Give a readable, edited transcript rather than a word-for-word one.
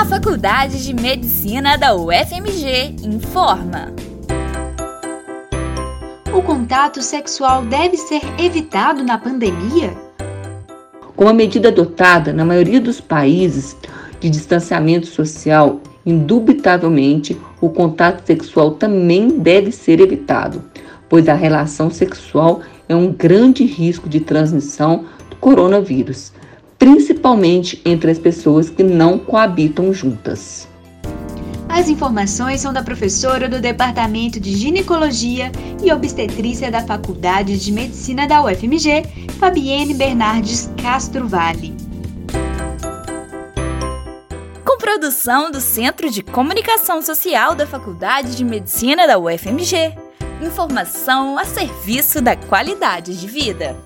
A Faculdade de Medicina da UFMG informa. O contato sexual deve ser evitado na pandemia? Com a medida adotada na maioria dos países de distanciamento social, indubitavelmente o contato sexual também deve ser evitado, pois a relação sexual é um grande risco de transmissão do coronavírus, principalmente entre as pessoas que não coabitam juntas. As informações são da professora do Departamento de Ginecologia e Obstetrícia da Faculdade de Medicina da UFMG, Fabienne Bernardes Castro Vale. Com produção do Centro de Comunicação Social da Faculdade de Medicina da UFMG. Informação a serviço da qualidade de vida.